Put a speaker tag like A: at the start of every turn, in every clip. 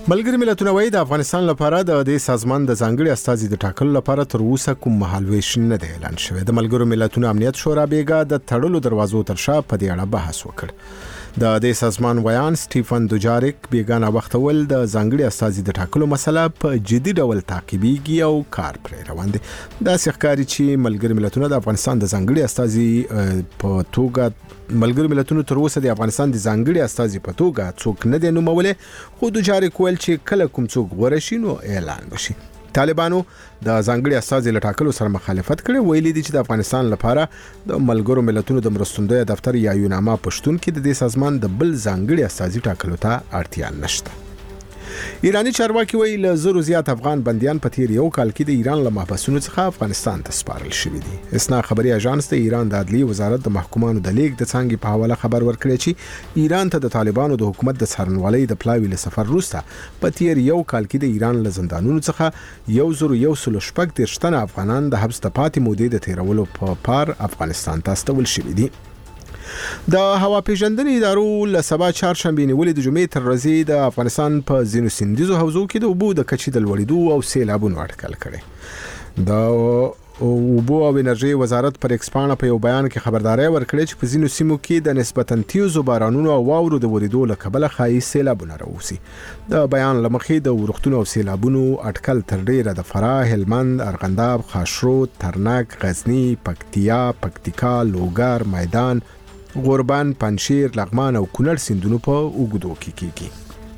A: ملګری ملتونه وایي د افغانستان لپاره د دې سازمان د ځانګړي استازي د ټاکلو لپاره تر اوسه کوم مهالویش نه دی اعلان شوی. د ملګرو ملتونو امنیت شورا بیګا د تړلو دروازو تر شا په دې اړه بحث وکړ. د دې سازمان ویان سټیفن دوجاریک بیګا وخت ول د ځانګړي استازي د ټاکلو مسله په جدي ډول تعقیبېږي او کار پرې روان دی. دا ښکاري چې ملګری ملتونه د افغانستان د ځانګړي استازي په توګه ملګری ملتونو تر اوسه د افغانستان د ځانګړي استازي په توګه څوک نه دی نومولي، خو دوجاریک ویل چې کله کوم څوک غوړه شي نو اعلان وشي. طالبانو د ځانګړي استازي لټاکلو سره مخالفت کړي، ویلي دي چې د افغانستان لپاره د ملګرو ملتونو د مرستندوی دفتر یا یوناما پښتون کې د دې سازمان د بل ځانګړي استازي ټاکلو ته اړتیا نشته. ایرانی چارواکي ویل له زرو زیات افغان بنديان په تیر یو کال کې د ایران له محبسونو څخه افغانستان ته سپارل شوي دي. اسنا خبري اژانس د ایران د عدلي وزارت د محکومانو د لیک د څنګه په حواله خبر ورکړی چې ایران ته د طالبانو د حکومت د څارنوالۍ د پلاوی له سفر وروسته په تیر یو کال کې د ایران له زندانونو څخه 1,130 افغانان د حبس ته پاتې مودې د تیرولو په پار افغانستان ته استول شوي دي. د هوا پیژندنې ادارو له سبا چهارشنبه نیولې د جمعې تر ورځې د افغانستان په ځینو سیندیزو حوزو کې د اوبو د کچې د لوړېدو او سیلابونو اټکل کړي. د اوبو او انرژي وزارت پر ایکسپانه په یو بیان کې خبرداري ورکړې چې په ځینو سیمو کې د نسبتاً تیزو بارانونو او واورو د ورېدو له کبله ښایي سیلابونه راوځي. د بیان له مخې د ورښتونو او سیلابونو اټکل تر ډیره د فراه، هلمند، ارغنداب، خاشرود، ترنک، غزنی، پکتیا، پکتیکا، لوګر، میدان، غوربند، پنجشیر، لغمان او کونړ سیندونو په اوګدو کې کیږي.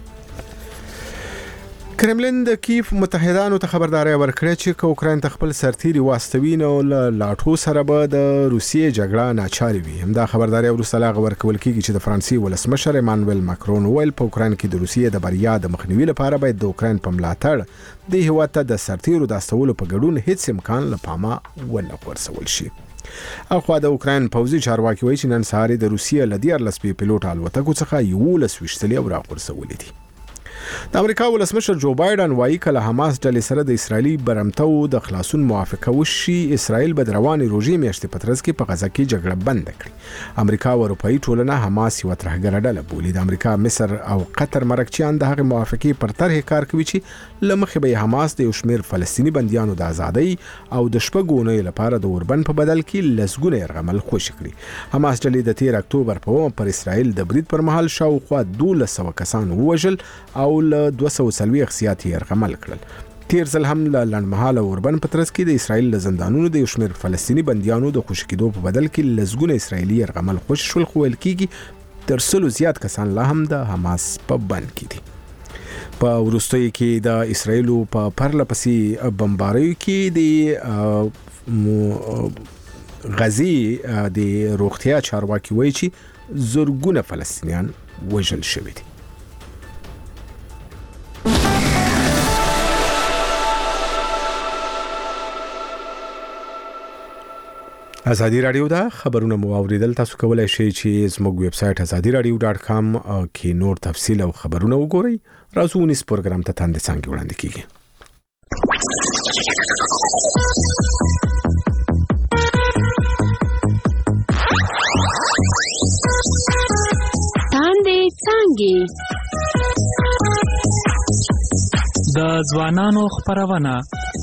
A: کرملین د کیف متحدانو ته خبرداري ورکړه چې اوکراین ته خپل سرتیري واستوي نو لاټو سره به د روسیې جګړه ناچاري وي. همدا خبرداري ورسره لاغ ورکول کیږي چې د فرانسې ولسمشر ایمانوئل ماکرون ویل په اوکراین کې د روسیې د بریا د مخنیوي لپاره باید د اوکراین په ملاتړ د هیواد ته د سرتیرو د استولو په ګډون هیڅ امکان له پامه ونه غورځول شي. اخوا د اوکراین پوځي چارواکي وایي چې نن سهار د روسیې له 14 پیلوټ الوتکو څخه 11 وشتلې او راغورځولې دي. د امریکا ولسمشر جو بایدن وایي کله حماس ډلې سره د اسرایلی برمتو د خلاصون موافقه وشي، اسرائیل به د رواني روژې میاشتې په ترڅ کې په غزه کې جګړه بند کړي. امریکا او اروپאי ټولنه حماس یو ترهګره ډله بولي. د امریکا، مصر او قطر مرکچیان د هغه موافقې پر طرح کار کوي چې لمخې به حماس د یو شمېر فلسطینی بنديانو د ازادۍ او د شپږونې لپاره د اوربند په بدل کې لسګونه يرغمل خوشي کړي. حماس ډلې د 13 اکتوبر په پر اسرائیل د برید پر مهال شاوخوا 1200 کسان ووژل او له 240 زیات يرغمل کړل. تیر ځل هم له لنډمهاله اوربند په ترڅ کې د اسرائیل له زندانونو د یو شمېر فلسطینی بنديانو د خوشي کېدو په بدل کې لسګونه اسرائیلي يرغمل خوشي شول، خو ویل کېږي تر 100 زیات کسان لا هم د حماس په بند کې دي. په وروستیو کې د اسرائیل په پرلپسې بمباریو کې د غزي د روغتیا چارواکي وایي چې زرګونه فلسطینیان وژل شوي دي. ازادي رادیو دا خبرونه مو اوریدل. تاسو کولای شئ چې زموږ ویب سټ azadiradio.com کې نور تفصیل او خبرونه وګورئ. راځو نس پروګرام ته تاند څنګه وړاندې کیږي.
B: تاند څنګه
C: د ځوانانو خبرونه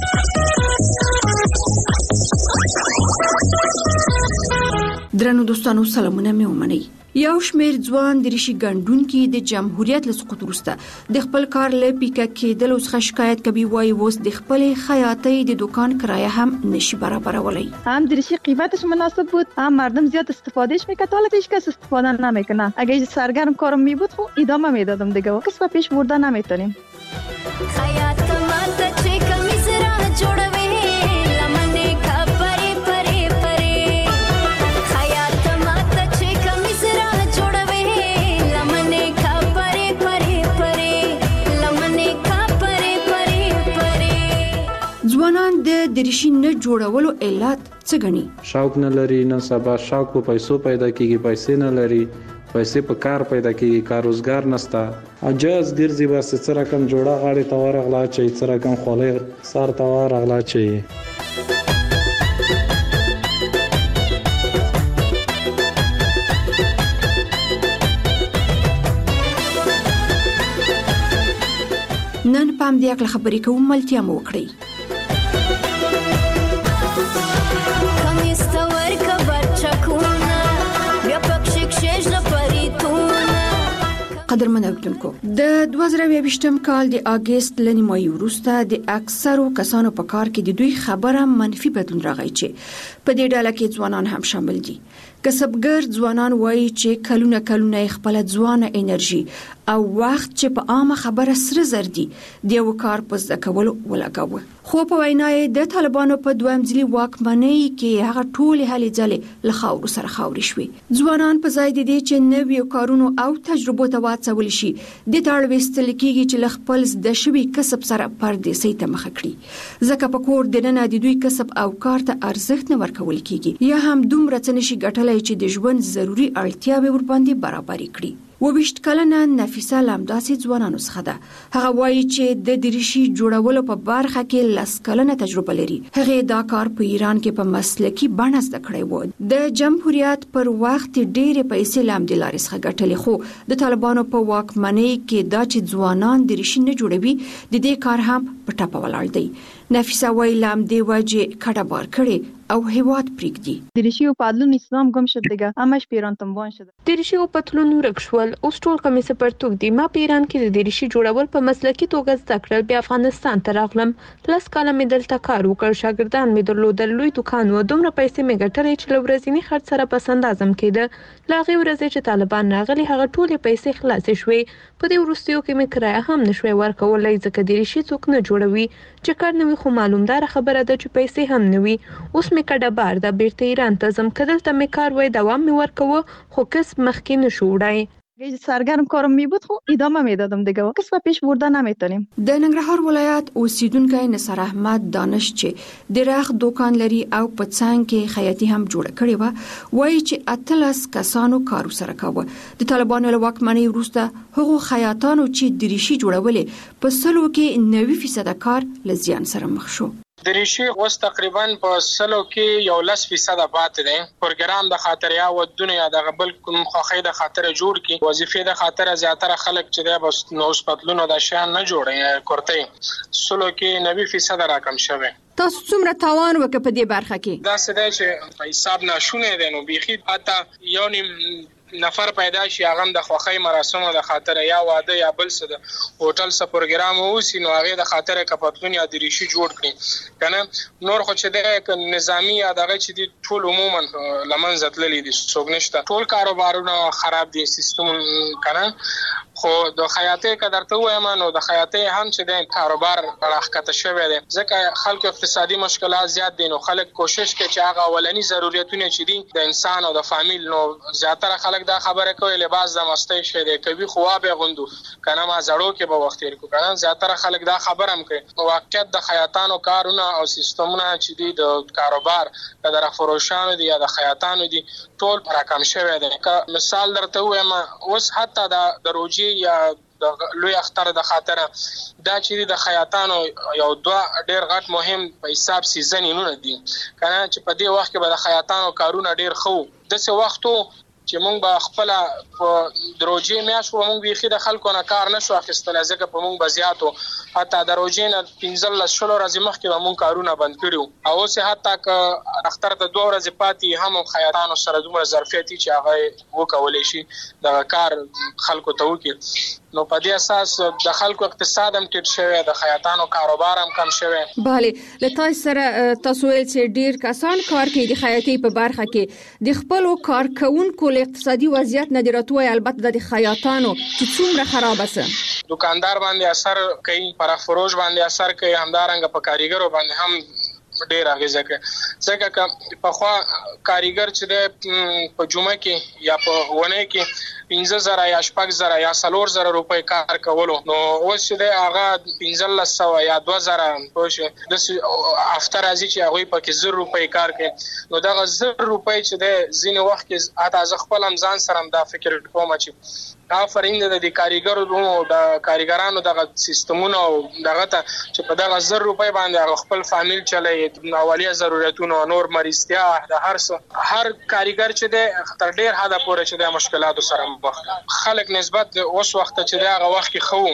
D: درنو دوستانو سلامونه مې ومنئ. یو شمېر ځوان د ریشي ګڼډون کې د جمهوریت له سقوط وروسته د خپل کار له پیکه کېدل څخه شکایت کوي. وایي اوس د خپل خیاطۍ د دکان کرایه هم نشي برابرولای.
E: هم درشی قیمتش مناسب بود، هم مردم زیاد استفادهش میکرد. حالا هیچ کس استفاده نمیکنه. اگه سرگرم کارم می بود خب ادامه میدادم دیگه. کس به پیش برده نمیتونیم.
F: خیاط ماته چې کمیس را جوړوي لمنې خبرې پرې پرې خیاط ماته چې کمیس را جوړوي لمنې خبرې پرې پرې لمنې خبرې پرې پرې.
D: ځوانان د دریشي نه جوړولو علت څه ګڼي؟
G: شوق نه لري، نن سبا شوق په پیسو پیدا کیږي، پیسې نه لري، پیسې په کار پیدا کیږي، کار روزګار نشته. اجازه ګرځي بس څه رقم جوړه غاړي توار غلا چي، څه رقم خولې سار توار غلا چي.
D: نن پام دې اکل خبرې کوم ملتیا مو وکړي.
F: کمیستور کبر چکونه بیا پکشک شش پریتونه.
D: قدرمن اوریدونکو د 2022م کال د اگست لنیمایي وروسته د اکثرو کسانو په کار کې د دوی خبره منفي بدلون راغی چې په دې ډله کې ځوانان هم شامل دي. کسبګر ځوانان وایي چې کلونه خپل ځوانه انرژي او وخت چې په عامه خبره سره زر دي د یو کار په زده کولو ولګاوه. خو په وینای د طالبانو په دویم ځلي واکمنۍ کې هغه ټولې هلې ځلې له خاورو سره خاورې شوې. ځوانان په ځای د دې چې نویو کارونو او تجربو ته واڅول شي د تاړ وستل کېږي چې له خپل د شوي کسب سره پردیسۍ ته مخ کړي. ځکه په کور دننه د دوی کسب او کار ته ارزښت نه ورکول کېږي یا هم دومره څه نشي ګټلای چې د ژوند ضروري اړتیاوې ورباندې برابرې کړي. 22 کلنه نفیسه لامداسي ځوانانو څخه ده. هغه وایي چې د دریشي جوړولو په برخه کې 10 کلنه تجربه لري. هغه دا کار په ایران کې په مسلکي بڼه زده کړی و. د جمهوریت پر وخت ډېرې پیسې لامدې لارې څخه ګټلې، خو د طالبانو په واکمنۍ کې دا چې ځوانان دریشي نه جوړوي د دې کار هم په ټاپه ولاړ دی. نفیسه وایي لامدې وجه کډه بار کړي او هیواد پریږدي.
E: دریشی و پتلون اسلام گم شد دیگه، همش پیران تنبان شده.
B: دریشی و پتلون ورک شول، اوس ټول کمیس پرتوک دي. ما په ایران کې د دریشي جوړول په مسلکي توګه زده کړل، بیا افغانستان ته راغلم. 10 کاله مې دلته کار وکړ، شاګردان مې درلودل، لوی دکان و، دومره پیسې مې ګټلې چې له ورځني خرڅ سره پس اندازم کېده. له هغې ورځې چې طالبان راغلي هغه ټولې پیسې خلاصې شوې. په دې وروستیو کې مې کرایه هم نشوی ورکولی ځکه دریشي څوک نه جوړوي. چې کار نه وي خو معلومداره خبره ده چې پیسې هم نه وي. اوس مې کډه بار ده، بیرته ایران ته ځم. که دلته مې کار وای دوام مې ورکوه، خو کسب مخکې نشو وړی.
E: اگه سرگرم کارم می بود خب ادامه میدادم دیگه، کسب پیش برده نمیتونیم.
D: د ننګرهار ولایت اوسیدونکی نصر احمد دانش چې د رخ دکان لري او په څنګ کې خیاطي هم جوړه کړې و، وایي چې 18 کسانو کار سره کاوه. د طالبانو له واکمنۍ وروسته هغو خیاطانو چې دریشي جوړولې په 90% کار له زیان سره مخ شو.
H: دریشي اوس تقریبا په 100 کې 11% پاتې دی. پروګرام د خاطر یا ودونه یا د غبل کوم خوخې د خاطر جوړ کی وظیفې د خاطر زیاتره خلک چې د بس نوس پتلونو د شان نه جوړي کورته 100 کې 90% راکم شوه.
D: تاسو څومره تاوان وکړ په دې برخه کې؟
H: دا څه دی چې په حساب ناشونه دي، نو بيخي اته یو نیم نفر پیدا شي هغه د خوخی مراسمو د خاطر یا واده یا بل څه د هوټل څخه پروګرام ووسی، نو هغه د خاطر کپتون یا دریشي جوړ کړي کنه. نور خو چې د نظامی یا دغه چې د ټول عموما لمنځه تللی دي، څوک نشته، ټول کاروبارونه خراب دي سیستم کنه. خو د خیاطۍ قدرته وایم نو د خیاطۍ هم چې د کاروبار راخته شوی دی ځکه خلکو اقتصادي مشکلات زیات دي. نو خلک کوشش کوي چې هغه اولنی ضرورتونه چې دي د انسان او د فامیل، نو زیاتره خلک دا خبره کوي لباس د مستی شه دی کوي خو به غوندو کنه ما زړو کې به وخت تیر کو کنه. زیاتره خلک دا خبره هم کوي. واقعیت د خیاطانو کارونه او سیستمونه چې دي د کاروبار د فروشانو دي یا د خیاطانو دي ټول راکم شوی دی. مثال درته وایم اوس حتی د روجي یا د لوی اختر د خاطر دا چې د خیاطانو یو دوه ډیر غټ مهم په حساب سیزنونه دي کنه چې په دې وخت کې به د خیاطانو کارونه ډیر خو د څه وختو چې مونږ به خپل په دروژې میاشو مونږ بيخي د خلکو نه کار نشو اخیستل ځکه په مونږ بزیاتو حتی دروژې نه 15 شلو ورځې مخکې به مونږ کارونه بند کړو او اوس حتی ک اختر ته 2 ورځې پاتې هم خیاطانو سره دومره ظرفیتي چې هغه وکولې شي د کار خلکو ته وکړي. نو په دې اساس د خلکو اقتصاد هم ټیټ شوی، د خیاطانو کاروبار هم کم شوی.
D: bale لته سره تاسو ول چې ډیر کسان کار کوي د خیاطۍ په برخه کې د خپل کارکونکو اقتصادي وضعیت نه دراتوي، البته د خیاطانو چې څومره خراب است.
H: دکاندار باندې اثر کوي، پر فروش باندې اثر کوي، همدارنګ په کاریګرو باندې هم ډیر اغیزه کوي ځکه چې په خوا کاریګر چې د په جمعه کې یا په ونه کې 15,000 یا 6,000 یا 4,000 روپۍ کار کولو، نو اوس چې د هغه 1,500 یا 2,000 پوه د افتر ازي چې هغه په کې 0 روپۍ کار کوي. نو دا 0 روپۍ چې د زینې وخت کې اته از خپل ځان سره دا فکر کوم چې آفرین د کاریګرو د کاریګرانو د سیستمونو دغه ته چې په دغه 0 روپۍ باندې خپل فامیل چلای اولیه ضرورتونو نور مریضتیا د هر کاریګر چې د تر ډیر حدا پورې چې د مشکلاتو سره خلک نسبت اوس وخت چې دا وخت کې خو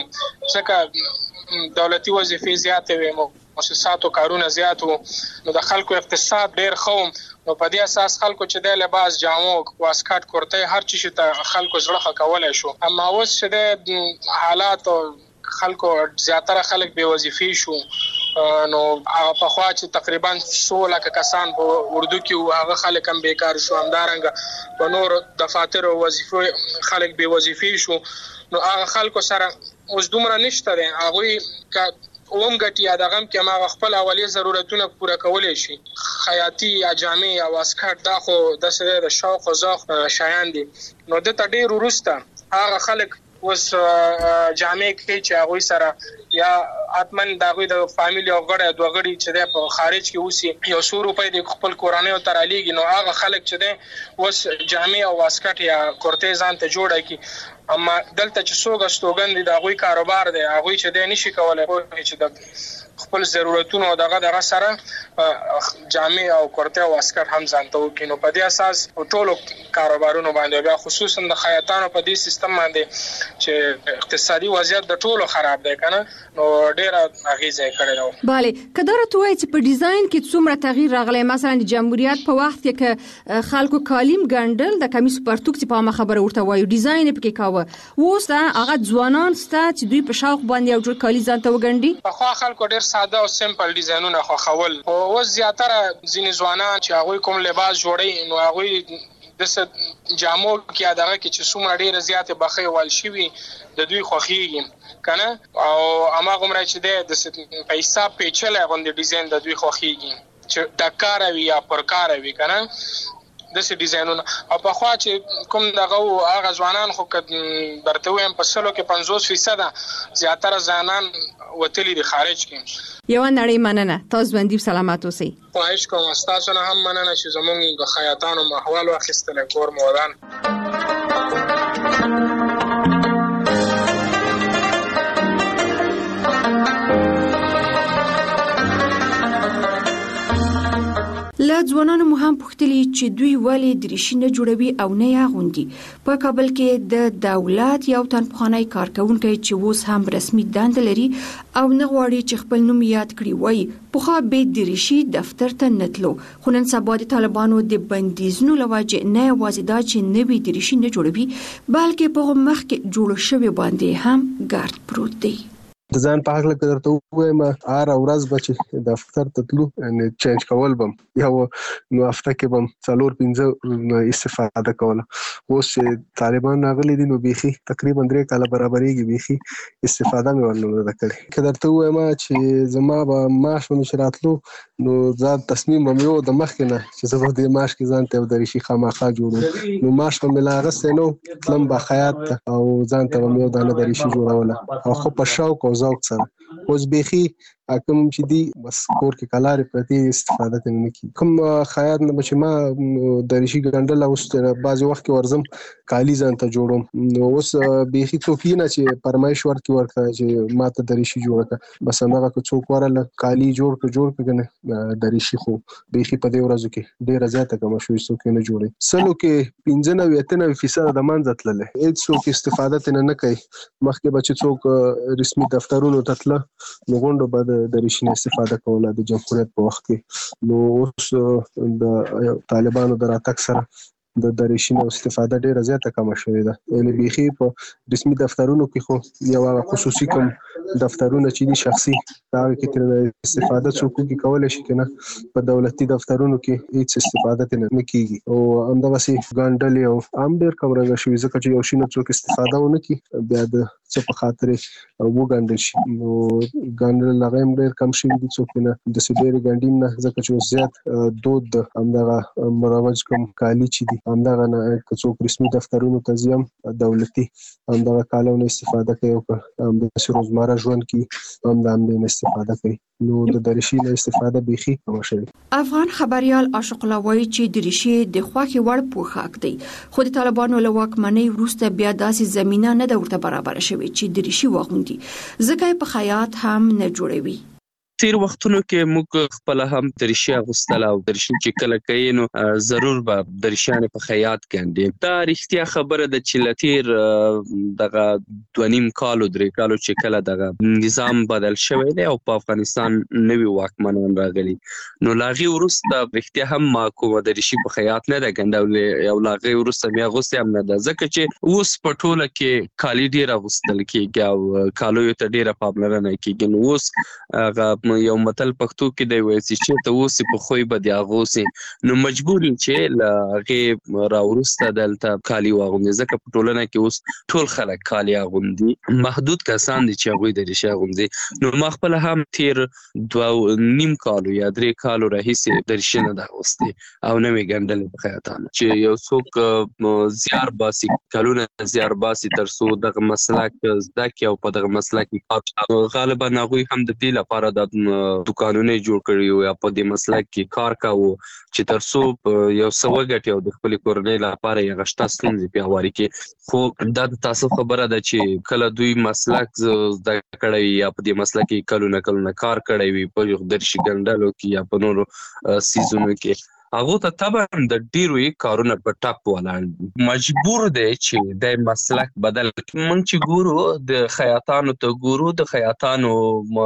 H: ځکه دولتي وظیفې زیاتې وي مؤسساتو کارونه زیات وو نو د خلکو اقتصاد ډیر خو نو په دې اساس خلکو چې د لباس جامو واسکټ کورته هر چی ته خلکو زړه کولای شو اما اوس چې د حالات خلکو زیاتره خلک بے وظیفې شو نو په خوا چې تقریبا 16 کسان په اردو کې هغه خلک هم بیکار شو همدارنګه په نور دفاتر او وظیفې خلک بے وظیفې شو نو هغه خلکو سره اوس دومره نشته دی هغه ومګټي ادغم کې ما خپل اولیه ضرورتونه پوره کولای شي خیاطي یا جامع یا واسکټ دا خو د سره د شوق او ذوق شایان دي نو د تډیر ورسته هغه خلک وس جامع کې چې هغه سره یا اتمن دغه د فامیلی او غړي دوه غړي چې په خارج کې اوسي یو 100 روپۍ د خپل کورانه او ترالیږي نو هغه خلک چې ده وس جامع او واسکټ یا کورتیزان ته جوړه کی اما دلته چې څوګه ستوګن دي دا غوي کاروبار دی هغه چې د نشي کولای چې د خپل ضرورتونو او دغه سره جامع او کورته او واسکټ هم ځانته وکینو په دې اساس ټولو کاروبارونو باندې بیا خصوصا د خیاطانو په دې سیستم باندې چې اقتصادي وضعیت د ټولو خراب دی کنه نو ډیر اغیزه کړی نو
D: bale کدار ته وایي چې په ډیزاین کې څومره تغییر راغلی مثلا د جمهوریت په وخت کې خلکو کالیم ګندل د کمیس پرتوک چې په ما خبره ورته وایي ډیزاین پکې کاوه ووس دا هغه ځوانان ستا چې دوی په شوق باندې یو جوړ کالی ځانته وګڼي
H: په خو خلکو ډیر ساده او سمپل ډیزاینونه خو خول او زیاتره ځینې ځوانان چې هغه کوم لباس جوړي نو هغه د جامو کې دغه کې چې څومره ډیره زیاته بخي وال شي د دوی خوخيږي کنه او اما کوم را چې د پیسې پیچلې غوندي ډیزاین د دوی خوخيږي چې د کار وی یا پر کار وی کنه د سې ډیزاینونه او په خوا چې کوم دغه هغه ځوانان خو برته ویم په سلو کې 50% زیاتره ځوانان وتلی د خارج کې
D: یو نړۍ مننه تاسو باندې سلامات اوسئ
H: خواهش کوم تاسو نه هم مننه چې زموږ د خیاطانو محوال واخیستل کور مودان
D: لا ځوانانو مو هم پوښتلي چې دوی ولې دریشي نه جوړوي او نه یې اغوندي په کابل کې د دولت یو تن پخوانی کارکونکي چې اوس هم رسمي دنده لري او نه غواړي چې خپل نوم یاد کړي وایي پخوا به دریشي دفتر ته نتلو خو نن سبا د طالبانو د بندیزونو لوجه نه یوازې دا چې نوی دریشي نه جوړوي بلکې په مخ کې جوړ شوی باندې هم ګارد پروت دی
I: د ځان په حق لکه درته وایم هر ورځ به دفتر ته تلو ان چینج کول بم یو نو هفته کې بم 4-5 استفاده کوله اوس طالبان راغلي دي نو بيخي تقریبا 3 کاله برابرېږي بيخي استفاده مې ورنه وکړي که درته وایم چې زما به معاش ونشراتلو نو ځان تصمیم مې یو د مخ کې نه چې زه د معاش کې ځان ته د ریشي خامخا جوړم نو معاش په ملاغه نو تلم به خیاط او ځان ته مې یو دانه د ریشي جوړوله او خو په شوق او ذوق سره اوس بيخي کوم چې دی بس کور کې کلارې پرتی استفاده نه کی کوم خیاط نه بچ ما د ریشي ګندل اوس بعض وخت کې ورزم کالی ځان ته جوړم نو اوس بيخي څوک نه چې پرمایش ورکړي ورکړه چې ما ته د ریشي جوړه بس هغه څوک ورله کالی جوړ کنه د ریشي خو بيخي په دې ورځو کې ډیره زیاته کوم شوې څوک نه جوړي سلو کې 15-90% د منځ تلله هیڅ څوک استفاده نه کوي مخکې بچ څوک رسمي دفترونو ته تل نو غونډه بعد د ریشي استفاده کوله د جمهوریت په وخت کې نو اوس د طالبانو د راتګ سره د ریشي استفاده ډیره زیاته کم شوې ده یعنی بيخي په رسمي دفترونو کې خو یو خصوصي کوم دفترونه چې دي شخصي دا کې تر استفاده څوک کولای شي کنه په دولتي دفترونو کې هیڅ استفاده نه کیږي او همدغه سي ګاندل او عام ډیر کم راغلی شي ځکه چې یو شي نه څوک استفاده ونه کوي بیا د څه په خاطر وګاندل شي نو ګاندل لغیم ډیر کم شي دي څوک نه د سیډیر ګاندیم نه ځکه چې زیات دود همدغه مروج کوم کالی چي دي همدغه نه څوک رسمي دفترونو ته ځم دولتي همدغه کالونه استفاده کوي او د روزمره ژوند کې هم د امن استفاده کوي نو د دریشي له استفاده بيخي کم شوی
D: افغان خبريال عاشق الله وایي چې دریشي د خوخي وړ پوښاک دی خو د طالبانو له واکمنۍ وروسته بیا داسې زمينه نه د ورته برابر شوی چې دریشي واغوندي ځکه په خیاط هم نه جوړوي
J: تیر وختونو کې موږ خپل هم درشي اغوستل او درشي چې کله کوي نو ضرور به درشیانه په خیاط کېندي. دا رښتیا خبره ده چې لتیر دغه 2.5 کالو 3 کالو چې کله دغه نظام بدل شوی دی او په افغانستان نوي واکمنان راغلي نو لاغي ورسته رښتیا هم ما کومه درشي په خیاط نه ده ګنډولې او لاغي ورسته مې اغوستې هم نه ده ځکه چې اوس په ټوله کې کالي ډېر اغوستل کېږي او کالو ته ډېره پاملرنه کېږي. نو اوس هغه یو متل پښتو کې دی وایي چې ته اوس په خوی به دې اغوسې نو مجبور یم چې له هغې راوروسته دلته کالي واغوندي ځکه په ټولنه کې اوس ټول خلک کالي اغوندي. محدود کسان دي چې هغوی درشي اغوندي. نو ما خپله هم تیر 2.5 کالو یا 3 کالو راهیسې درشي نه ده اغوستې او نه مې ګنډلې په خیاطانه چې یو څوک زیار باسي کلونه زیار باسي تر څو دغه مسلک زده کړي او په دغه مسلک کې غالبا هغوی هم د دې لپاره د دوکانونه جوړ کړي یا په دې مسلک کې کار کوو چې تر څو یو څه وګټي او د خپلې کورنۍ لپاره یې غشته ستونزې پیاوړې کړي. خو دا د تاسف خبره ده چې کله دوی مسلک زده کړی یا په دې مسلک کې کلونه کار کړی وي په درشي ګنډلو کې یا په نورو سیزونو کې هغه ته طبعا د ډیرو کارونه په ټاپ ولاړ مجبور دی چې د مسلک بدل مونږ چې ګورو د خیاطانو ته ګورو د خیاطانو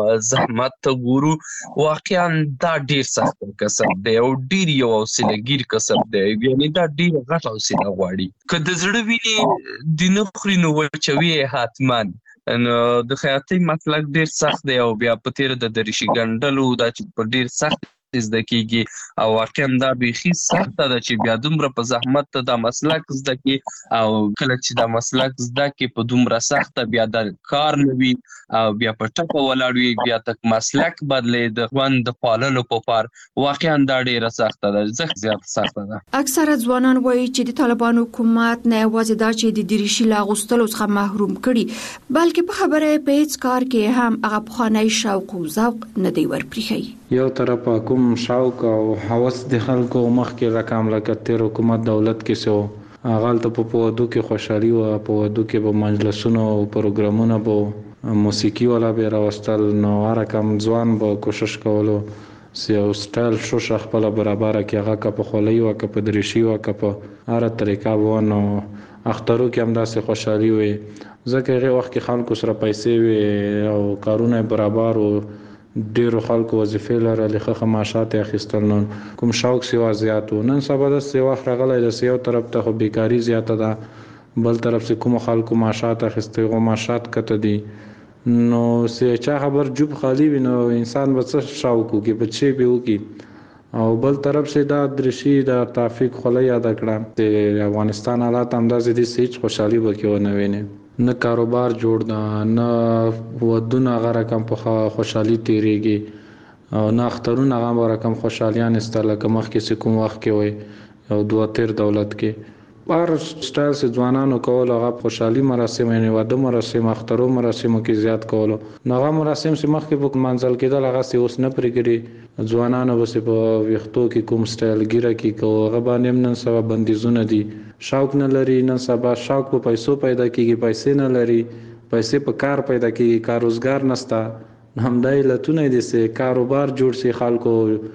J: زحمت ته ګورو واقعا دا ډیر سخت کسب دی او ډیر یو حوصله‌ګیر کسب دی یعنی دا ډیر غټ حوصله غواړي که د زړه ویني د نه خوري نو وچوي حتمان نو د خیاطۍ مسلک ډیر سخت دی او بیا په تیر د درشي ګنډلو دا چې په ډیر سخت زده کیږي او واقعا دا بیخي سخته ده چې بیا دومره په زحمت ته دا مسلک زده کی او کله چې دا مسلک زده کی په دومره سخته بیا د کار نه وي او بیا په ټپه ولاړ وي بیا تک مسلک بدلې د خوند پاللو په پار واقعا دا ډیره سخته ده زیات سخته ده.
D: اکثره ځوانان وایي چې د طالبانو حکومت نه یوازې دا چې د درشي لا غوستلو څخه محروم کړي بلکې په خبره په هیڅ کار کې هم هغه پخوانی شوق او ذوق نه دی ورپریښي.
G: یو طرف کوم شوق او هوس د خلکو مخکې رقم لکه تیر حکومت دولت کې سو غلطه په پودو کې خوشحالي او په ودو کې به مجلسونو او پروګرامونه به موسیقي ولا به راوستل نو رقم ځوان به کوشش کولو سیو سټایل شو خپل برابر کې هغه کا په خولي او کا په درشي او کا په هر طریقه وونه اخترو کې هم داسې خوشحالي وي ځکه هغه وخت کې خلکو سره پیسې وي او کارونه برابر او ډیرو خلکو وظیفې لرلې ښه معاشات اخیستل نو کوم شوق سیوا زیات و نن سبا د سیوا راغلی د یو طرف ته خو بیکاری زیاته ده بل طرف سے کوم خلکو معاشات اخیستي غو معاشات کته دي نو سې چا خبر جوب خالی وي نو انسان به څه شوق کوي بچي به وکي او بل طرف سے دا درشي دا ترافیک خله یاد کړه د افغانستان حالات اندازې دي سېچ خوشحالي وکيو نه ویني نه کاروبار جوړ ده نه ودونه غره کم په خوشحالي تیریږي او نه اخترونه غره رقم خوشحالیان استله کمخ کې کوم وخت کې وي او دوه تیر دولت کې بار سټایل سے ځوانانو کول هغه خوشحالي مراسم یعنی واده مراسم اخترو مراسمو کې زیات کول نو هغه مراسم چې مخ کې په منځل کېدل هغه سي اوس نه پرېږي ځوانانو بس په وختو کې کوم سټایل ګیره کې کو هغه باندې نن سبا بندیزونه دي شوق نه لري نن سبا شوق په پیسو پیدا کیږي پیسې نه لري پیسې په کار پیدا کیږي کار روزګار نشته هم دای لتونه دي سه کاروبار جوړ سي خلکو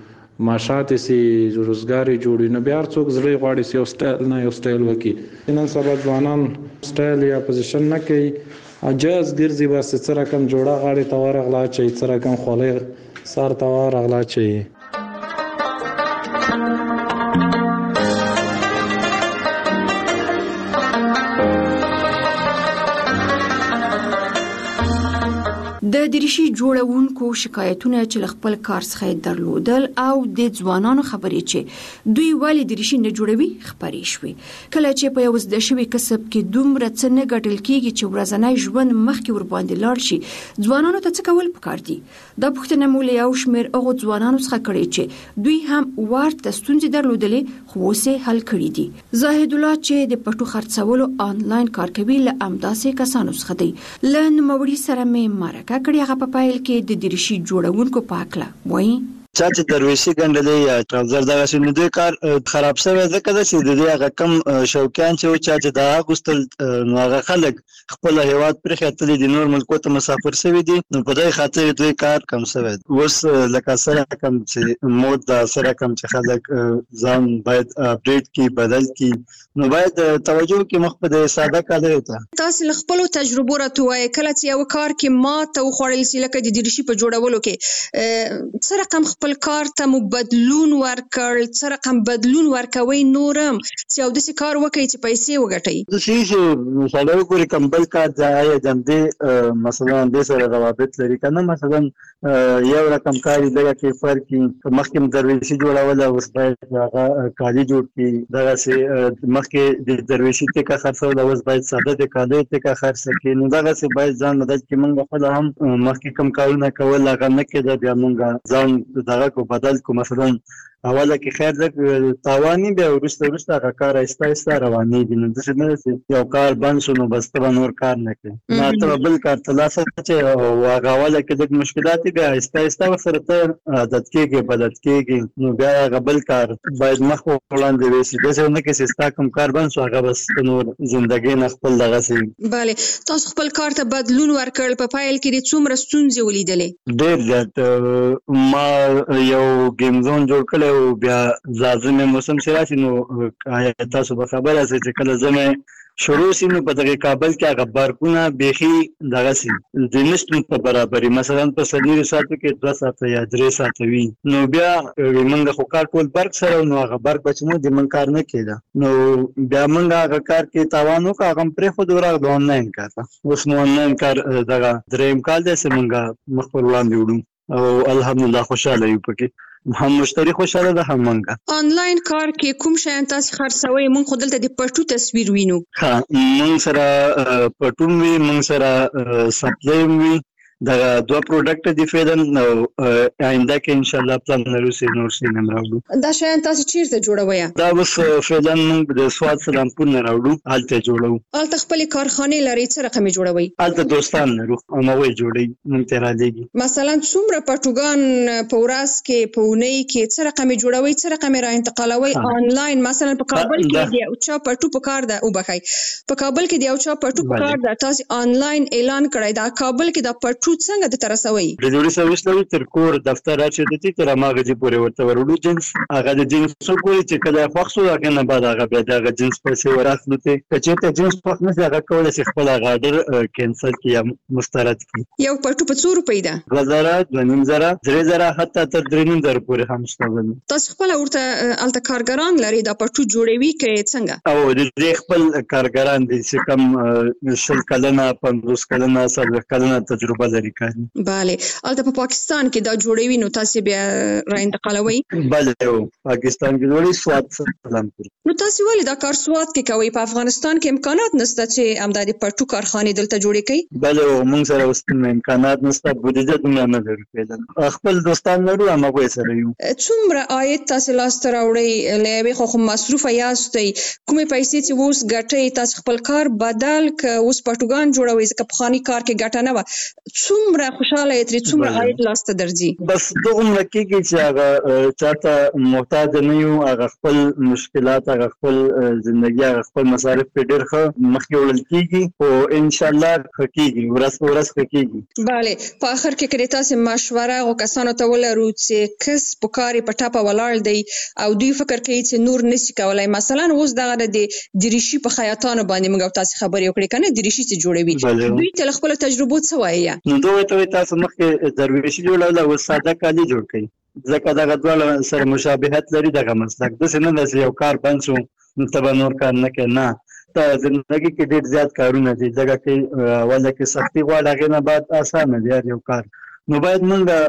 G: معاشات سي روزګار جوړي نه بیا څوک زړه غواړي سي او سټایل نه یو سټایل وکي نن سبا ځوانان سټایل یا پوزیشن نه کوي اجازه ګرځي بس سره کم جوړه غاړي تور غلا چي سره کم خولې سار تور غلا چي
D: د درشي جوړونکو شکایتونه چې خپل کار څخه درلودل او د ځوانانو خبرې چې دوی ولی درشي نه جوړوي خبرې شوې کله چې په یو زده شوی کسب کې دومره څه نه ګټل کیږي چې ورځنی ژوند مخکې ور باندې لاړ شي ځوانانو ته څه کول پکار دي دا پوښتنه مو له یو شمېر هغو ځوانانو څخه کړې چې دوی هم ورته ستونزې درلودلې خو اوس یې حل کړي دي زاهد الله چې د پټو خرڅولو آنلاین کار کوي له همداسې کسانو څخه دی له نوموړي سره مې مرکه کړې هغه په پایل کې د درشي جوړونکو په اړه وایي
K: چا چې درویشي ګڼلې یا ټراوزر دغه شی نو دوی کار خراب شوی ځکه ده چې د دې هغه کم شوقیان چې چا چې دا اغوستل نو هغه خلک خپل هیواد پرې خاطرې د نور ملکو ته مسافر شوي دي نو په دې خاطر دوی کار کم شوی اوس لکه سره کم چې مود دا سره کم چې خلک ځان باید اپډیټ کی بدل کی نو باید توجه کې مخ په ساده کار ته
D: تاسو له خپل تجربو راټوي کله چې یو کار کې ما ته خوړل سي لکه د دریشي په جوړولو کې څه رقم خپل کار ته مو بدلون ورکړ څه رقم بدلون ورکوي نورم چې او د څه کار وکړي چې پیسې وګټي
K: د شي مثلا وګوري کمبل کار ځای جمدې مثلا د سره روابط لري کنه مثلا یو رقم کاری دغه کې فرق مخکې درویشي جوړول او اوس باید هغه کالي جوړ کی دغه سي مخکې د درویشي ته کا خرڅول اوس باید ساده د کالي ته کا خرڅ کی نو دغه سي باید ځان مدد کې موږ خپل هم مخکې کم کارونه کول هغه نه کېده بیا موږ ځان دغه کو بدل کو مثلا اوله کې خیر د تاوانی بیا ورسته هغه کار ایسته رواني دي نو څه نه یو کار بند شو نو بس ته نور کار نه کوي نو ته بل کار تلاسه چې هغه اوله کې د مشکلات بیا ایسته سره ته عادت کېږي بدل کېږي نو بیا هغه بل کار باید مخ وړاندې وشي د څه نه کې سستا کوم کار بند شو هغه بس نور ژوندۍ نه خپل دغه سي
D: bale تاسو خپل کار ته بدلون ورکړل په فایل کې د څومره ستونزې ولیدلې
K: ډېر زیات ما یو گیم زون جوړ کړ او بیا لازم موسم شراسي نو تاسو به خبره سي چې کله زمه شروع سي نو په دغه کابل کې هغه بارکونه بيخي دغه سي د نشټ په برابرۍ مثلا په سړي ساتو کې 2 ساعت یا 3 ساعت وي نو بیا موږ خو کار کول برک سره نو هغه برک بچمو د من کار نه کېده نو بیا موږ هغه کار کې تاوانو کا هغه پرې خو دورا د آنلاین کار اوس نو آنلاین کار دغه دریم کال د سیمنګ مخور وړاندې وړو او الحمدلله خوشاله یو پکې هم مشتری خوشاله ده هم منګه
D: آنلاین کار کې کوم شیان تاسو خرڅوي مونږ خو دلته د پټو تصویر وینو
K: ها مونږ سره پټون وی مونږ سره سپلای وی دا دوه پروډکټ دي فعلا نو آینده کې ان شاء الله پلان لرو سي نور سي نم راوړو
D: دا شیان تاسو چیرته جوړوي
K: دا اوس فعلا موږ د سواد سلامپور نه راوړو حالته جوړو
D: الته خپل کارخانه لري څه رقم جوړوي
K: الته دوستان لرو اموي جوړي موږ ته را لګي
D: مثلا څومره پټوګان په ورځ کې په اونۍ کې څه رقم جوړوي څه رقم را انتقالوي آنلاین مثلا په کابل کې دی او چا پټو په کار ده او بخای په کابل کې دی او چا پټو په کار ده تاسو آنلاین اعلان کړی دا کابل کې دا پټو څنګه د ترسوي
K: د جوړي سرویس لري تر کور دفتر راځي د تیر ماغه دي پورې ورته ورولو جنس هغه د جنس څو چې کله خوښو هغه نه بعد هغه به د جنس پیسې وراسلو ته چې ته جنس په نه هغه کول شي خپل غاډر کینسل کیا مسترد کی
D: یو پټو په 100 روپۍ ده
K: 2000 3000 حتی تر 3000 پورې هم شته
D: تاسو خپل ورته الته کارګران لري دا پټو جوړوي کې څنګه
K: او د خپل کارګران دي چې کم شل کلنه 50 کلنه 70 کلنه تجربه لري
D: bale البته په پاکستان کې دا جوړوي نو تاسو بیا را انتقالوي
K: bale پاکستان کې جوړي سواد سلامپور
D: نو تاسو ولې دا کار سواد کې کوي په افغانستان کې امکانات نشته چې امدادي پټو کارخانه دلته جوړې کړي
K: bale موږ سره اوس امکانات نشته بودیجه دومره نه لري خپل دوستان لرو هم به سره یو
D: څومره عاید تاسو لاسته راوړي لوي خو مصروف یاستئ کومې پیسې چې اوس ګټي تاسو خپل کار بدل ک اوس پټوګان جوړوي ځکه په خاني کار کې ګټه نه و څومره خوشاله یې ترې څومره عاید لاسته درځي
K: بس دومره کېږي چې هغه چاته محتاج نه یو هغه خپل مشکلات هغه خپل ژوندۍ هغه خپل مصارف په ډېر ښه مخکې وړل کېږي او ان شاء الله کېږي ورځ کېږي
D: bale په اخر کې کړي تاسو مشوره او کسانو ته ولرو چې کس په کاري په ټاپه ولاړ دی او دوی فکر کوي چې نور نشي کولای مثلا اوس دغه د دریشي په خیاطانو باندې موږ تاسو خبرې وکړې کنه دریشي چې جوړوي دوی تل خپل تجربه څه وایي
K: نو دوی ته تاسو مخکې درویشي جوړول او ساده کالي جوړ کړئ ځکه دا غوړل سره مشابهت لري دغه مسلک د سینې د یو کار بند شو نو تبه نور کار نه کنا ته زندگی کې ډېر زیات کارونه دي ځکه کې ولله کې سختي غواړي هغه نه بعد اسانه دی یو کار نو باید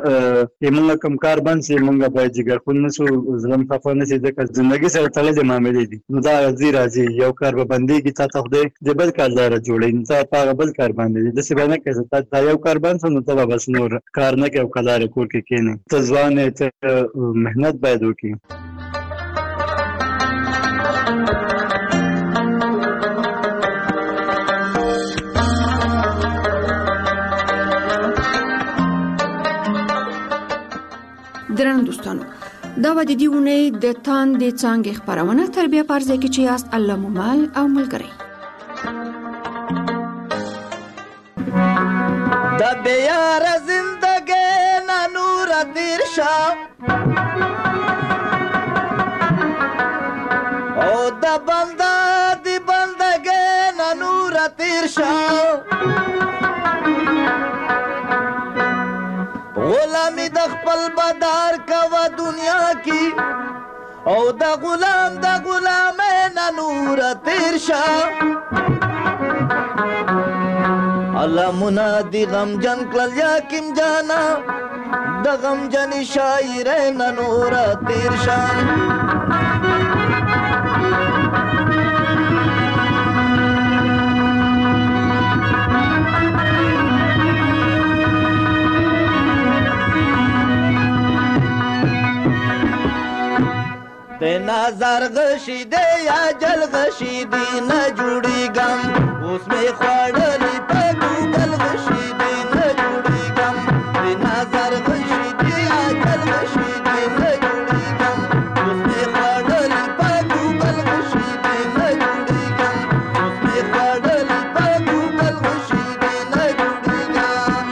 K: موږ کوم کار بند شي موږ باید جګر خو نه شو ظلم خفه نه شي ځکه زندگی سره تړلې معاملې دي نو دا راځي یو کار به بنديږي تا خدای د بل کار لاره جوړې نو تا په بل کار باندې د څه باندې کې تا یو کار بند نو ته بس نور کار نه کوي کلار کور کې کینې ته ځوان ته مهنت باید وکړي
D: درنو دوستانو دا و د دې اونۍ د تاندې څانګې خپرونه تر بیا پرځای کې چې یاست الله مومال او ملګری
L: د بیار زندګۍ نه نور تیر شه او د بنده د بندګۍ نه نور تیر شه غلامی د خپل بدار کوه دنیا کی او د غلامۍ نه نور تیر شه علمونه دی غمجن کلل یاکیم جانا د غمجنی شاعرۍ نه نور تیر شه د نظر غشي دی یا جل غشي دی نه جوړیږم اوس مې خوړلې په ګوګل غشي دی نه جوړیږم د نظر غشي دی یا جل غشي دی نه جوړیږم اوس مې خوړلې په ګوګل غشي دی نه جوړیږم اوس مې خوړلې په ګوګل غشي دی نه جوړیږم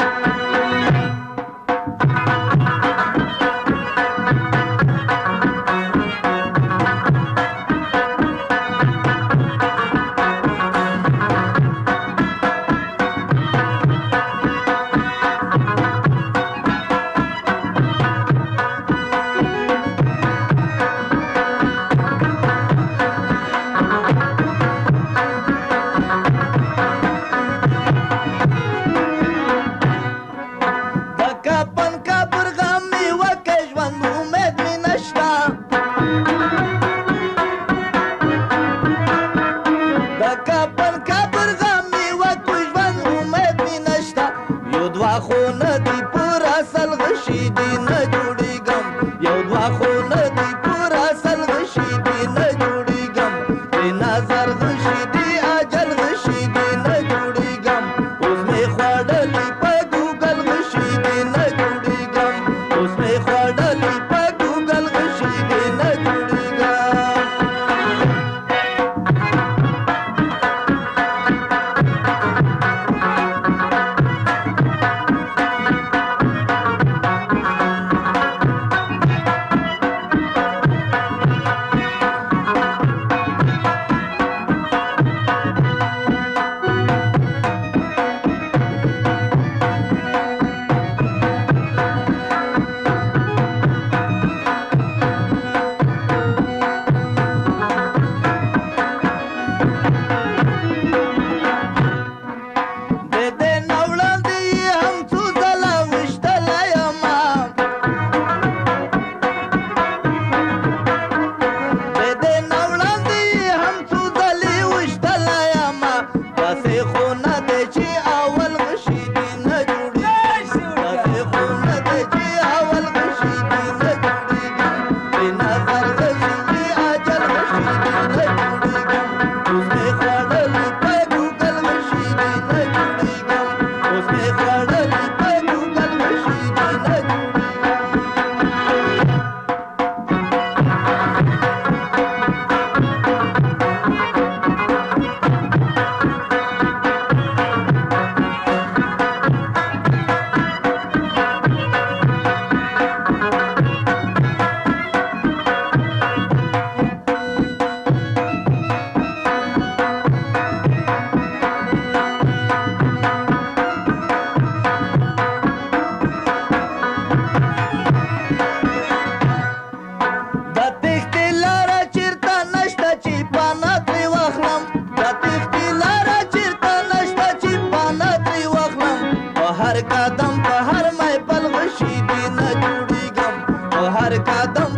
L: هر قدم